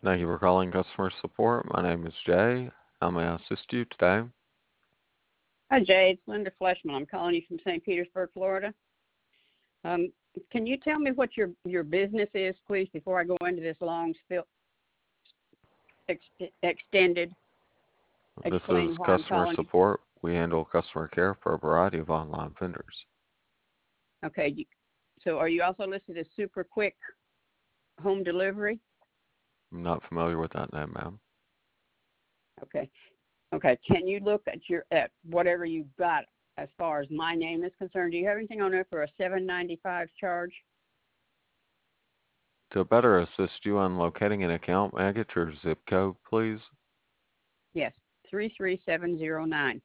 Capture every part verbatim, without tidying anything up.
Thank you for calling customer support. My name is Jay. How may I assist you today? Hi, Jay. It's Linda Fleshman. I'm calling you from Saint Petersburg, Florida. Um, can you tell me what your, your business is, please, before I go into this long, spill, ex, extended This explain is why I'm customer calling you? support. We handle customer care for a variety of online vendors. Okay. You, so are you also listed as Super Quick Home Delivery? I'm not familiar with that name, ma'am. Okay. Okay. Can you look at your at whatever you've got as far as my name is concerned? Do you have anything on there for a seven ninety-five charge? To better assist you on locating an account, may I get your zip code, please? Yes, three three seven zero nine.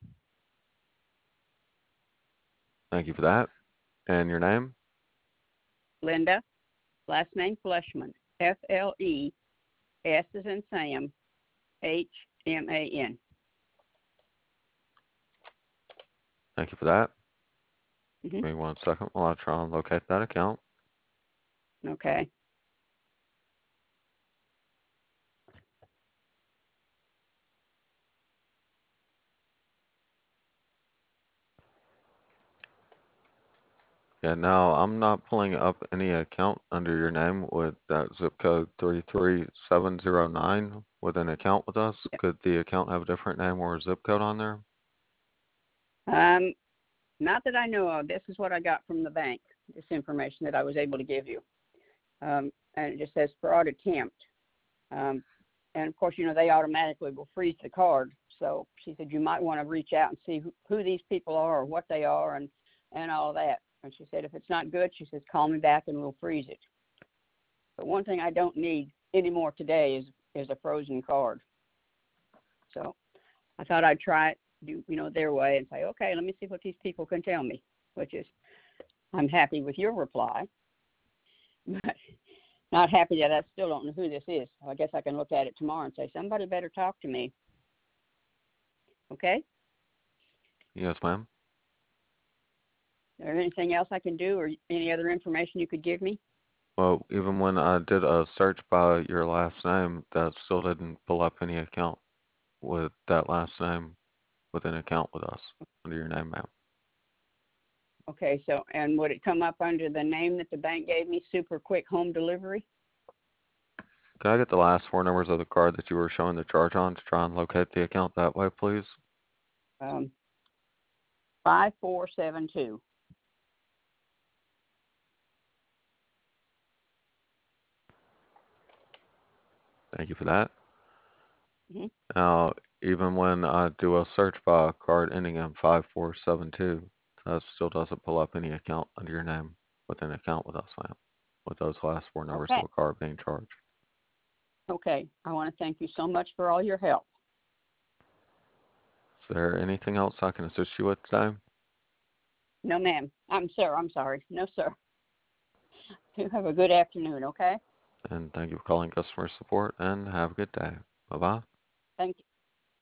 Thank you for that. And your name? Linda, last name Fleshman, F L E S as in Sam, H M A N. Thank you for that. Mm-hmm. Give me one second while I try and locate that account. Okay. Yeah, now I'm not pulling up any account under your name with that zip code three three seven zero nine with an account with us. Yeah. Could the account have a different name or a zip code on there? Um, not that I know of. This is what I got from the bank, this information that I was able to give you. Um, and it just says fraud attempt. Um, and of course, you know, they automatically will freeze the card. So she said, you might want to reach out and see who, who these people are or what they are and, and all of that. And she said, if it's not good, she says, call me back and we'll freeze it. But one thing I don't need anymore today is, is a frozen card. So I thought I'd try it, do, you know, their way and say, okay, let me see what these people can tell me, which is, I'm happy with your reply, but not happy that I still don't know who this is. So I guess I can look at it tomorrow and say, somebody better talk to me. Okay? Yes, ma'am. Is there anything else I can do or any other information you could give me? Well, even when I did a search by your last name, that still didn't pull up any account with that last name with an account with us under your name, ma'am. Okay, so, and would it come up under the name that the bank gave me, Super Quick Home Delivery? Can I get the last four numbers of the card that you were showing the charge on to try and locate the account that way, please? Um, five four seven two. Thank you for that. Mm-hmm. Now, even when I do a search by a card ending in five four seven two, that still doesn't pull up any account under your name with an account with us, ma'am, with those last four numbers of Okay. a card being charged. Okay. I want to thank you so much for all your help. Is there anything else I can assist you with today? No, ma'am. I'm sir. I'm sorry. No, sir. You have a good afternoon, okay? And thank you for calling customer support and have a good day. Bye bye. Thank you.